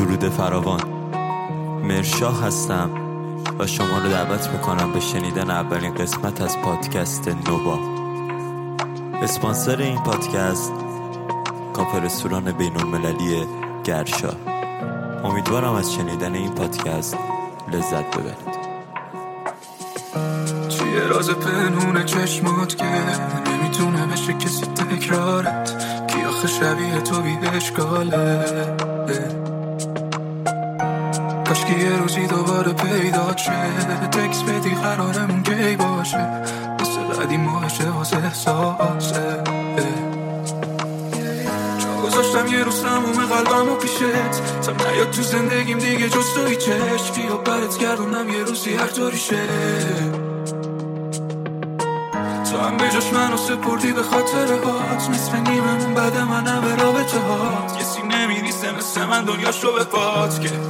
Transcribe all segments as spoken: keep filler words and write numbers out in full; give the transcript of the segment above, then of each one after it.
درود فراوان. مرشاه هستم و شما رو دعوت میکنم به شنیدن اولین قسمت از پادکست نوبا. اسپانسر این پادکست کافه رستوران بین المللی گرشا. امیدوارم از شنیدن این پادکست لذت ببرید. چیه راز پنهون چشمات که نمیتونه بشه کسی تکرارت؟ کی آخه شبیه تو بی اشکاله؟ کاش که یه روزی دوباره پیدا شه، تکس بدی قرارمون کی باشه، واسه قدیم باشه واسه احساسه. جا گذاشتم یه روز تموم قلبم و پیشت، تا نیاد تو زندگیم دیگه جز توی چشم. بیا برت گردونم یه روزی هر طوری شه، تو هم به جاش منو سپردی به خاطر هات. نصف نیممون بعد منم به رابطه هات، کسی نمیریسه مثل من دنیاشو به پات که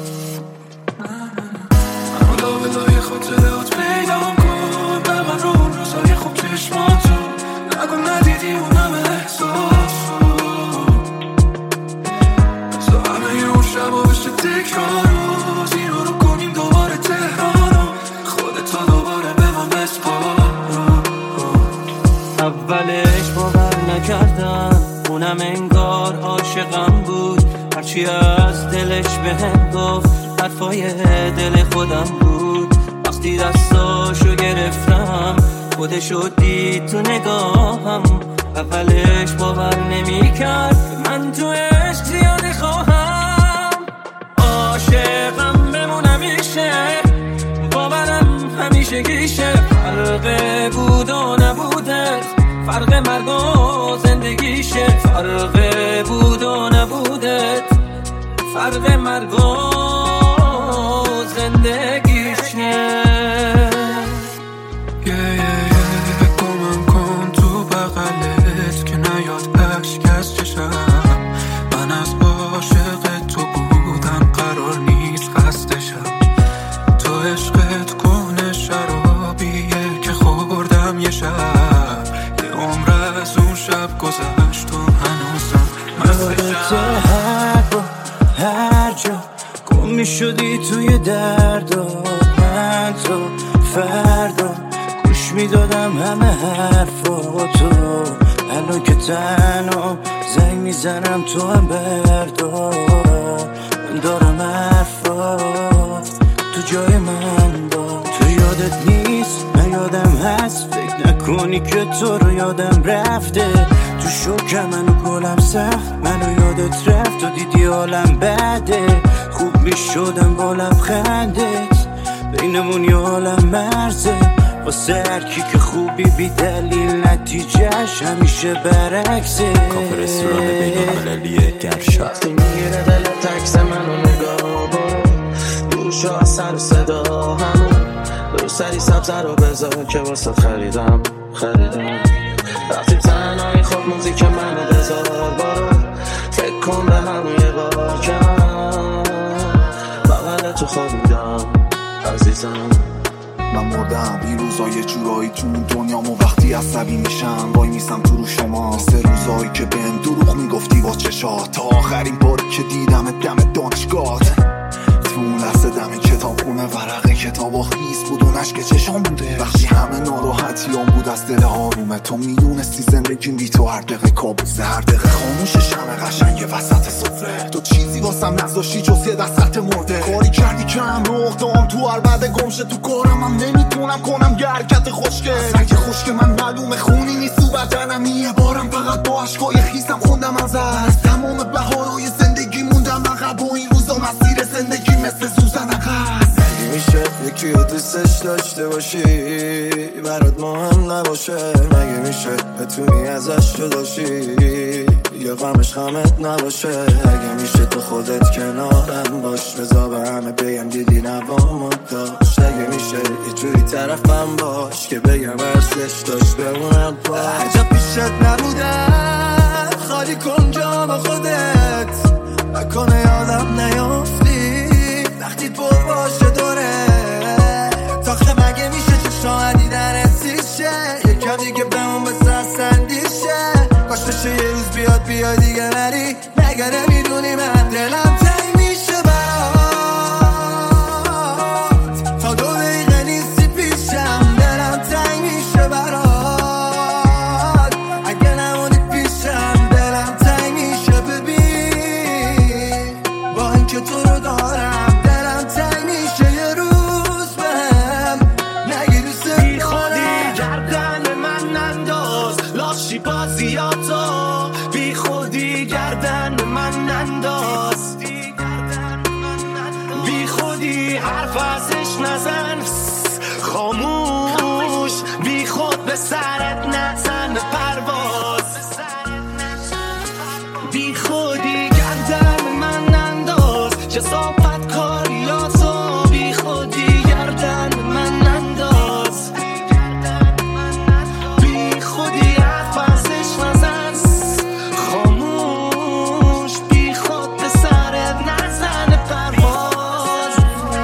منو لابلای خاطرات پیدام کن. به من رو اون روزای خوب چشماتو نگو ندیدی اونم احساسو، بزا همه اون شبا بشه تکرار روز، اینو رو کنیم دوباره تهرانو، خودتا دوباره به من بسپار. اولش باور نکردم اونم انگار عاشقم بود، هرچی از دلش بهم گفت حرفای دل خودم بود. وقتی دستاشو گرفتم خودشو دید تو نگاهم، اولش باور نمیکرد من تو عشق زیاده خواهم. عاشقم بمونم میشه، باورم همیشه گیشه، فرق بود و نبودت، فرق مرگ و زندگیشه، فرق بود و نبودت، فرق مرگ و زندگیشه. یه یه یه گمم کن تو بغلت که نیاد اشک از چشم. من از عاشق تو بودم قرار نیست خستشم، تو عشقت کهنه شرابیه که خوردم یه شب، یه عمر از اون شب گذشت و هنوزم مستشم. هر با هر جا گم می شدی توی درد و من تو فردا گوش می دادم همه حرفاتو. الان که تنها زنگ می زنم تو هم بردار، من دارم حرفات تو جای من با. تو یادت نیست من یادم هست، فکر نکنی که تو رو یادم رفته. تو شوکم منو گلم سخت، منو یادت رفت و دیدی حالم بده. خوب می شدم با لبخندت، بینمون یه عالم مرزه. واسه هرکی که خوبی بی دلیل نتیجهش همیشه برعکسه. کافه رستوران بین المللی گرشا. وقتی میگیره دلت عکس منو نگاه برو، گوشا از سر و صدا همون رو سری سبزه رو بذار که واسه خریدم خریدم. وقتی تنهایی خود موزیک منو بذار برو، فکر کن به همون یه بار که من بغل تو خوابیدم عزیزم. من مردم این روزا یه جورایی تو اون دنیامو، وقتی عصبی میشم وای میسم تو رو شما، سه روزایی که بهم دروغ میگفتی با چشات، تا آخرین باری که دیدم دم دانشگاهت. تو اون لحظه دم کتاب خونه ورقه کتاب و خیس بود و نشک چشام بوده، وقتی همه ناراحتیام بود از دل آرومه. تو میدونستی زندگیم بی تو هر دقیقه کابوسه، هر دقیقه خاموشش همه قشنگ وسط سفره. تو چیزی واسم نذاشتی جز یه دستت مرده، کاری کردی که هم رو اقدام تو هر بعد گمشه. تو کارم هم نمیتونم کنم یه حرکت خوشگه، اصلا که خوشگه من معلومه خونی نیست تو بدنم. یه بارم فقط با عشقای خیسم خوندم از از تمام بهارای زندگی موندم عقب، و این روزا مسیر زندگی مثل سوزن عقب. مگه میشه یکی رو دوستش داشته باشی برات مهم نباشه؟ مگه میشه بتونی ازش جداشی یا غمش غمت نباشه؟ مگه میشه تو خودت کنارم باش، بذار به همه بگم دیدی نوامو داشت؟ مگه میشه یه جوری طرفم باش که بگم ارزش داشت بمونم باش؟ هر جا پیشت نبودم خالی کن جا با خودت، نکنه یادم نیافتی وقتی پر باشه دوره. تاخه مگه میشه چه شاهدی در اتیشه، یکم دیگه بمون بسه سندیشه. کاش بشه یه روز بیاد بیاد دیگه نری، نگره میدونی من دلم تایی میشه به سرت نزن پرواز، بی خودی گردن من انداز، کثافت کاریاتو بی خودی گردن من انداز، بی خودی حرفازش نزن خاموش، بی خود به سرت نزن پرواز.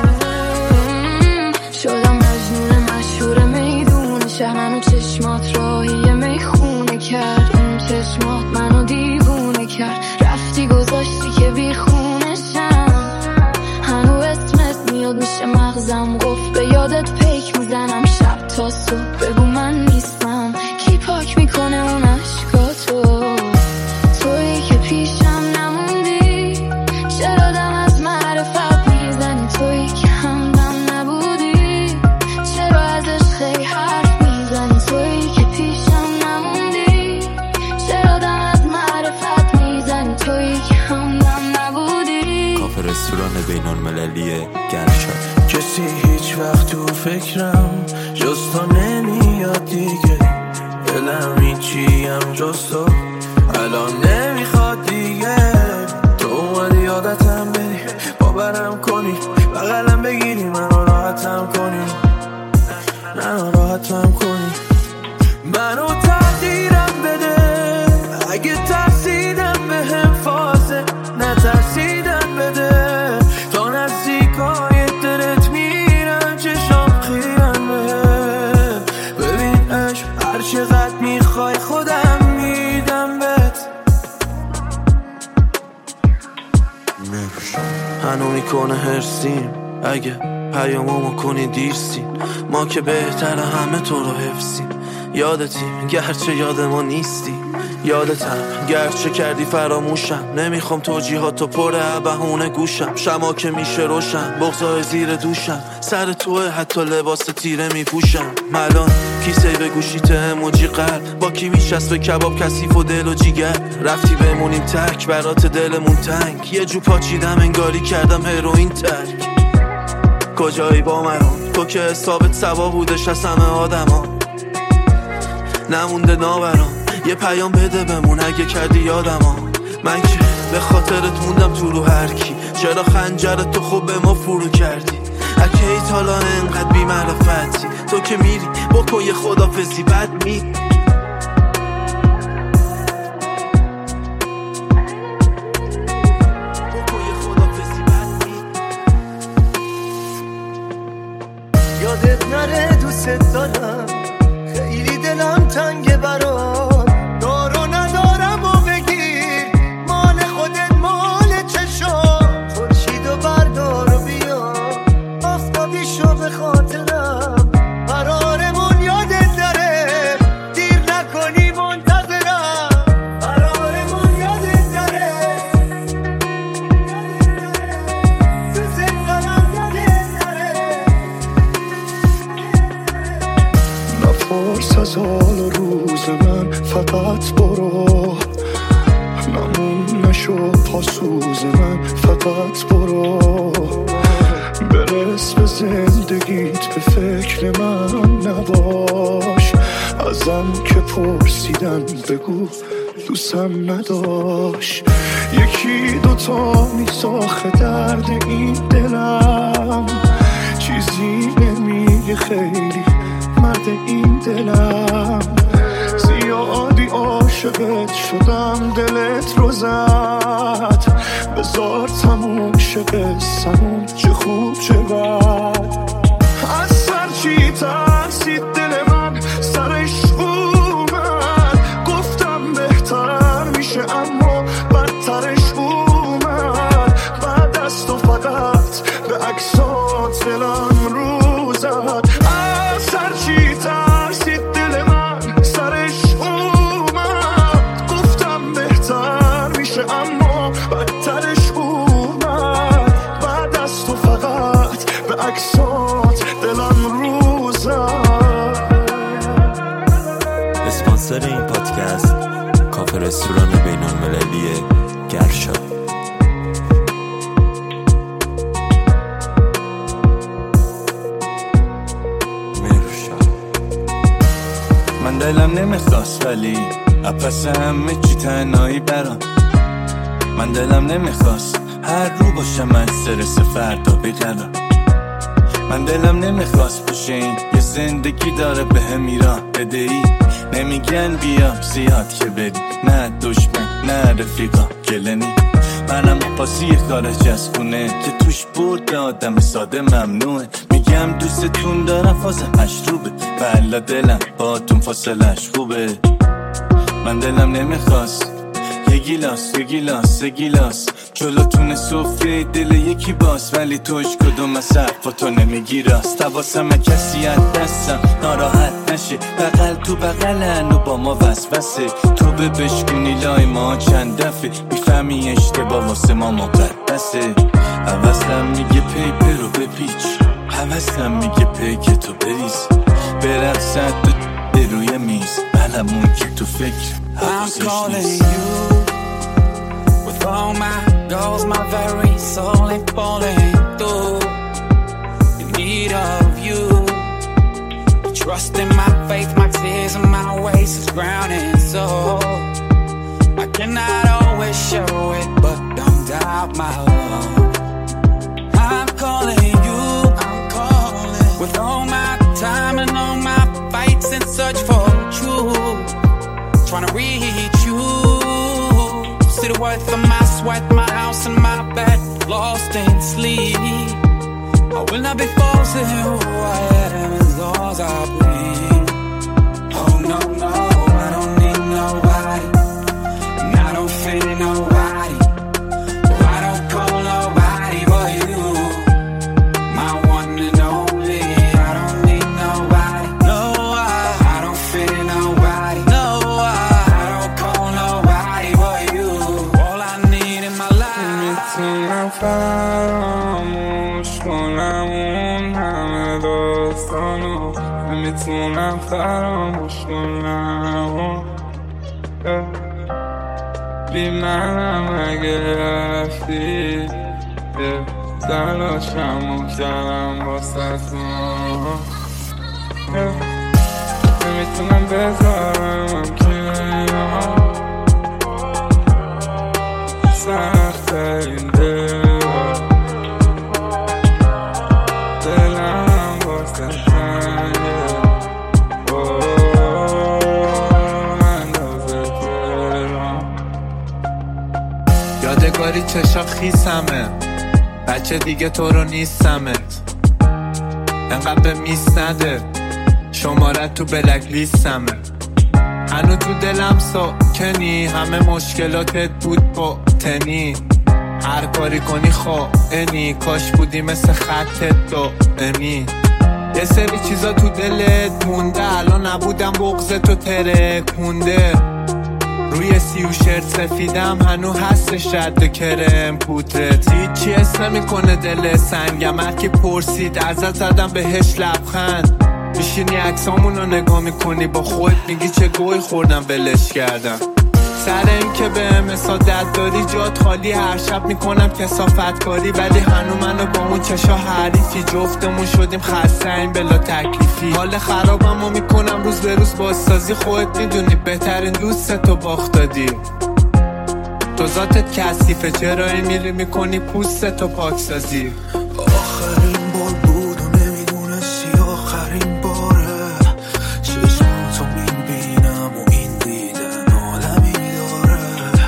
شدم مجنون مشهور میدون شهر، منو چشمات راهی میخونه کرد، اون چشمات منو دیوونه کرد، رفتی گذاشتی که بی خونشم، هنو اسمت میاد میشه مغزم قفل، به یادت پیک میزنم شب تا صبح، بگو من نیستم کی پاک میکنه اون عشقاتو، تویی که پیشم نموندی، چرا دم از معرفت میزنی، تویی که همدم نبودی، چرا ازش خیلی حرف میزنی، تویی که پیشم نموندی، چرا دم از معرفت میزنی، تویی که همدم نبودی. کافه رستوران بین المللی گرشاد. کسی هیچ وقت تو فکرم جز تو نمیاد دیگه، دلم هیچیم جز تو الان نمیخواد دیگه، تو اومدی یادتم بری، باورم کنی، بغلم بگیری، منو راحتم کنی، منو راحتم کنی، منو تقدیرم بده، اگه ترسیدم به هم فازه نترسیدم بده، تا نزدیکای دلت میرم چشام خیرم بهم، ببین عشق هر چقدر میخوای خودم میدم بهت، هنو میکنه هرسیم اگه پیامامو کنی دیرسیم، ما که بهتره همه تو رو حفظیم، یادتیم گرچه یاد ما نیستی، یادتم گرچه کردی فراموشم، نمیخوام توجیهاتو پره بهونه گوشم، شما که میشه روشن بغضای زیر دوشم، سر توه حتی لباس تیره میپوشم، ملان کیسه به گوشیت اموجی قلب، با کی میشست به کباب کثیف و دل و جیگر، رفتی بمونیم تک برات دلمون تنگ، یه جو پاچیدم انگاری کردم هروئین ترک، کجایی با مران تو که حسابت سوا بودش از همه آدما، نمونده ناوران یه پیام بده بمون اگه کردی یادما، من که به خاطرت موندم تو رو هر کی، چرا خنجرت تو خوب به ما فرو کردی، اگه ایت حالا انقدر بی معرفتی، تو که میری بکن یه خدافزی بد می یادت نره دوست دارم، خیلی دلم تنگه برات، دارو ندارم و بگیر، مال خودت مال چشم، خورشید و بردار و بیا، آفتابی شو به خاطرم، قرارمون یادت داره، دیر نکنی منتظرم، قرارمون یادت داره، دوست دارم یادت داره. نپرس از حال و روز من، فقط برو، نمون نشو پاسوز من، فقط برو، برس به زندگیت به فکر من نباش، ازم که پرسیدن بگو دوستم نداشت، یکی دوتا میساخه درد این دلم، چیزی نمیگه خیلی مرد این دلم، زیادی عاشقت شدم دلت رو زد، بذار تموم شه قصمون، چه خوب چه بد، از سر چی ترسید دل من سرش اومد، گفتم بهتر میشه اما بدترش اومد، بعد از تو فقط به عکسات دلم رو زد، از سر چی ترسید دل من سرش اومد، گفتم بهتر میشه اما بدترش اومد، بعد از تو فقط به عکسات دلم رو زد. اسپانسر این پادکست کافه رستوران بین المللی گرشاد. دلم نمیخواست ولی اپس همه چی تنهایی برام. من دلم نمیخواست هر رو باشم من سرس فردا بگرم. من دلم نمیخواست باشه این یه زندگی داره به هم ایران بدهی. نمیگن بیام زیاد که بری، نه دشمن نه رفیقا گلنی. منم پاسی یه کار جسکونه که توش برد آدم ساده ممنوعه. میگم دوستتون دارم فاز مشروبه، بلا دلم باتون فاصلش خوبه. من دلم نمیخواست یه گیلاس یه گیلاس یه گیلاس جلوتون سفره دل یکی باز، ولی توش کدوم از حرفاتو نمیگی راست. حواسم کسی از دستم ناراحت نشه، بغل تو بغلن و با ما وسوسه. تو به بشکونی لای ما چند دفعه میفهمی اشتباه واسه ما مقدسه. حواسم میگه پیپر رو بپیچ، حواسم میگه پیک تو بریز، برقصد تو روی میز بلمون که تو فکر I'm calling you with all my goals, my very soul ain't falling through. In need of you, trust in my faith, my tears and my ways is grounding. So I cannot always show it, but don't doubt my love. I'm calling you, I'm calling with all my time and all my fights in search for truth. Trying to reach you, see the worth of my sweat, my house and my bed, lost in sleep. I will not be forcing who I am as long as I bleed. Oh no, no, I don't need nobody, and I don't feel nobody. Oh, I don't call nobody but you, my one and only. I don't need nobody, no, I, I don't feel nobody, no. میتونم فراموش کنم اون همه داستانو، میتونم فراموش کنم بی منم اگه رفتی تلاشمو کردم واسه تو. میتونم بذارم کنار سخت این دل، دلم واسه تنگه اندازه دلم. یادگاری چشا خیسمه، بچه دیگه تو رو نیستمت، انقدر به میس نده شمارت تو بلک لیستمه. هنو تو دلم ساکنی، همه مشکلاتت بود با تنی. هر کاری کنی خائنی، کاش بودی مثل خطت دائمی. یه سری چیزا تو دلت مونده، الان نبودم بغضتو ترکونده. روی سیوشرت سفیدم هنو هستش رد کرم پودرت. هیچی حس نمیکنه دل سنگم، هر کی پرسید ازت زدم بهش لبخند. میشینی عکسامون رو نگاه میکنی با خود میگی چه گوی خوردم بلش کردم. سر این که به مسادت داری جات خالی، هر شب میکنم کثافت کاری، ولی هنو منو با اون چشا حریفی. جفتمون شدیم خسته این بلا تکلیفی، حال خرابمو میکنم روز به روز بازسازی. خودت میدونی بهترین دوستتو باخت دادی، تو ذاتت کثیفه چرا این میری میکنی پوستتو پاکسازی. آخرین بار بود و نمیدونستی آخرین باره، چشماتو میبینم و این دیدن عالمی داره.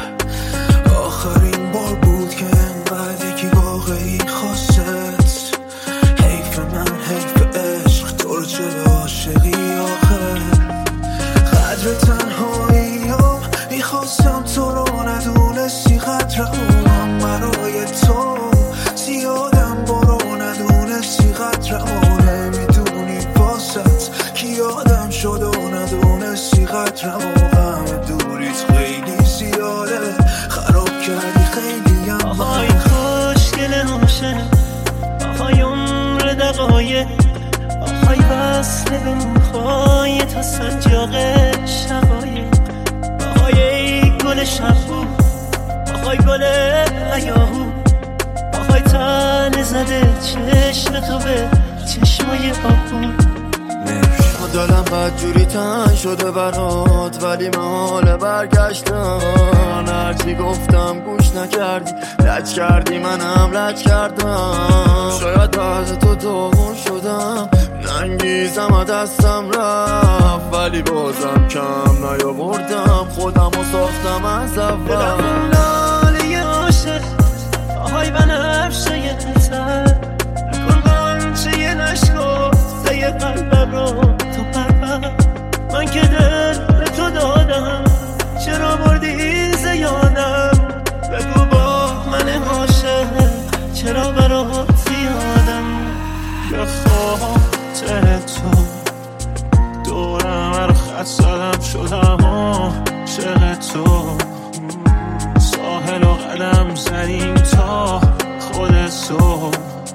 آخرین بار بود که انقدر یکی واقعی خواست، حیف من حیف عشق تو رو چه به عاشقی آخه. قدر تنهاییم میخواستم تو رو ندونستی، قدرم برای تو زیادم برو ندونستی، قدرمو نمیدونی واسط کی یادم شد و ندونستی قدرمو. غم دوریت خیلی زیاده، خراب کردی خیلی هم. آهای خوشگل هاشه، آهای عمر دقایق، آهای وصل به موهای تا سنجاق شقایق، آهای ای گل شبو، آهای گل ایاهو، آهای تن زده چشم تو به چشمای آهو. دلم بد جوری تن شده برات، ولی محال برگشتن. هرچی گفتم گوش نکردی، لج کردی منم لج کردم. شاید بعد تو داغون شدم، ننگیزم از دستم رفت، ولی بازم کم نیاوردم، خودم رو ساختم از اول. دلم لاله عاشق آهای بنفشه یه تر، نکن چه یه نشکو زی قلبم رو تو پرپر. من که دل به تو دادم، چرا بردی زیادم؟ بگو با من عاشق چرا برات زیادم؟ یه خاطر تو دورم هر خط زدم شدم عاشق تو. ساحل و قدم زدیم تا خود تو،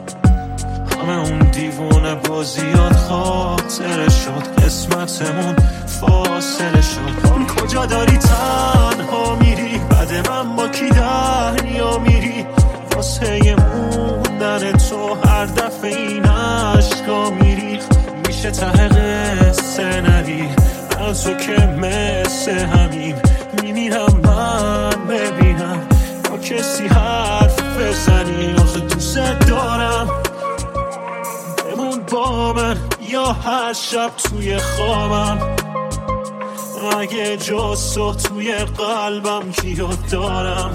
همه اون دیوونه بازیات خاطره شد، قسمتمون فاصله شد. اون کجا داری تنها میری، بعد من با کی دریا میری؟ واسه موندن تو هر دفعه این عشقا میری. میشه ته قصه نری از تو که مثل همین میمیرم من ببینم با کسی حرف بزنی. آخه دوست دارم بمون با من یا هر شب توی خوابم، اگه جز تو توی قلبم کیو دارم؟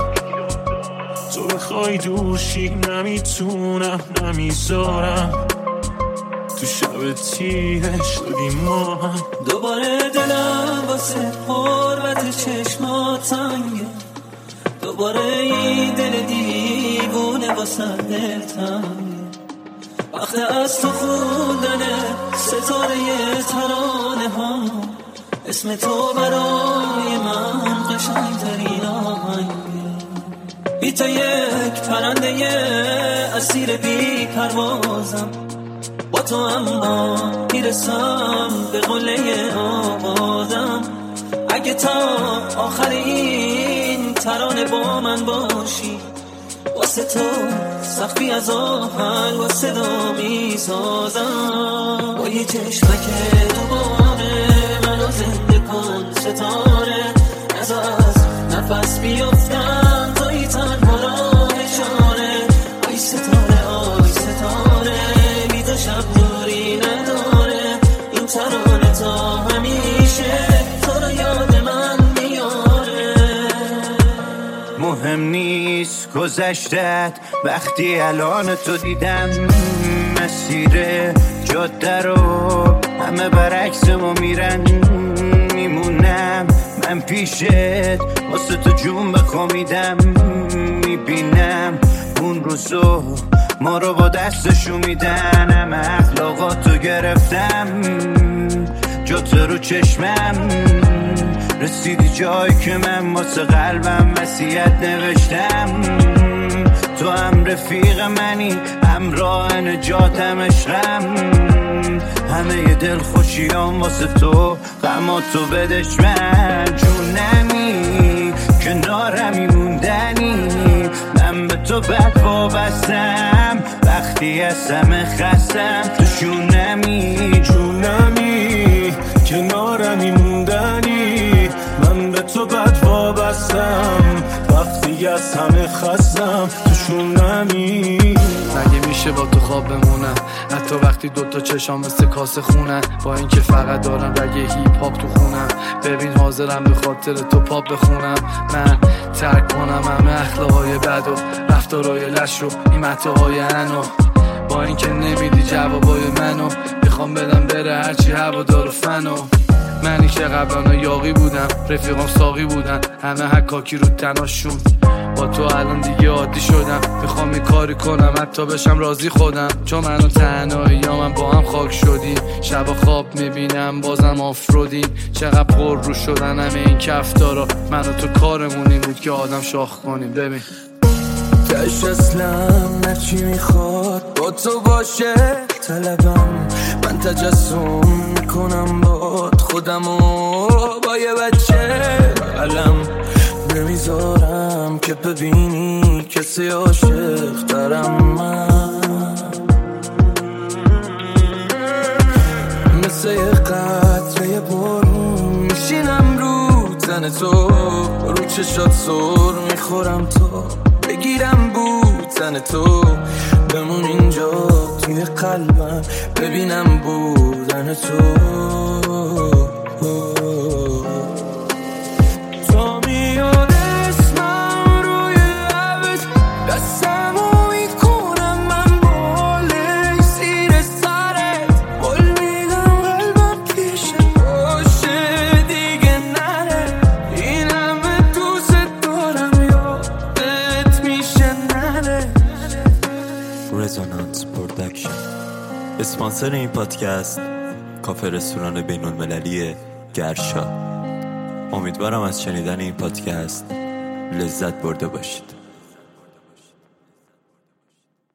تو بخوای دوشی نمیتونم نمیذارم، تو شب تیره شدیم ما هم. دوباره دلم واسه حرمت چشمات تنگه، دوباره این دل دیوونه واسه دل تنگه. وقت از تو خوندنه ستاره ترانه ها، اسم تو برای من قشنگترین آهنگه. بی تو یک پرنده اسیر بی پروازم، با تو اما میرسم به قله آبادم. اگه تا آخر این ترانه با من باشی، واسه تو سخفی از آهنگ و صدا میسازم. با یه چشمک دوباره منو زنده کن ستاره، نزا از نفس بیفتم توی تنها راه اشاره. آی ستاره آی ستاره بی تو شب دوری نداره، این ترانه تا همیشه تو رو یاد من میاره. مهم نیست گذشتت وقتی الان تو دیدم، مسیر جاده رو همه برعکس ما میرن. میمونم من پیشت واسه تو جون بخومیدم، میبینم اون روزو ما رو با دستشو میدن. همه اخلاقاتو گرفتم جات رو چشمم، رسیدی جایی که من واسه قلبم وصیت نوشتم. تو هم رفیق منی، همراه نجاتم عشقم. همه دل خوشیام واسه تو، غماتو بدش من. جونمی کنارمی موندنی، من به تو بد وابستم وقتی از همه خستم. تو شونمی جونمی کنارمی موندنی، من به تو بد وابستم وقتی از همه خستم. تو شونمی مگه میشه با تو خواب بمونم، حتی وقتی دوتا چشام مثل کاسه خونن، با اینکه فقط دارم رگ هیپ هاپ تو خونم. ببین حاضرم به خاطر تو پاپ بخونم، من ترک کنم همه اخلاقای بد و رفتارای لش و این متاهای انو. با اینکه نمیدی جوابای منو، میخوام بدم بره هرچی هوادار و فنو. منی که قبلا یاقی بودم، رفیقام ساقی بودن، همه حکاکی رو تناشون. با تو الان دیگه عادی شدم، میخوام این کاری کنم حتی بشم راضی خودم. چون من و تنهایی یا من با هم خاک شدیم، شبا خواب میبینم بازم آفرودیم. چقدر پر رو شدن همه این کفتارا، من و تو کارمون این بود که آدم شاخ کنیم. ببین تش اسلم نچی میخواد با تو باشه طلبم، من تجسم میکنم باد خودم و با یه بچه علم. نمیذارم که ببینی کسی عاشق ترم من، مثل واسه یه قطره بارون میشینم رو تن تو، رو چشات سر میخورم تو، بگیرم بوتن تو، بمون اینجا توی قلبم ببینم بودن تو. تو میاد اسمم روی لبت، دستمو میکنم من بالای زیر سرت، بول میدم قلبم پیش باشه دیگه نره، این همه دوست دارم یادت میشه نره. رزونانس پرودکشن اسپانسر این پادکست کافه رستوران بین المللی گرشا. امیدوارم از شنیدن این پادکست لذت برده باشید.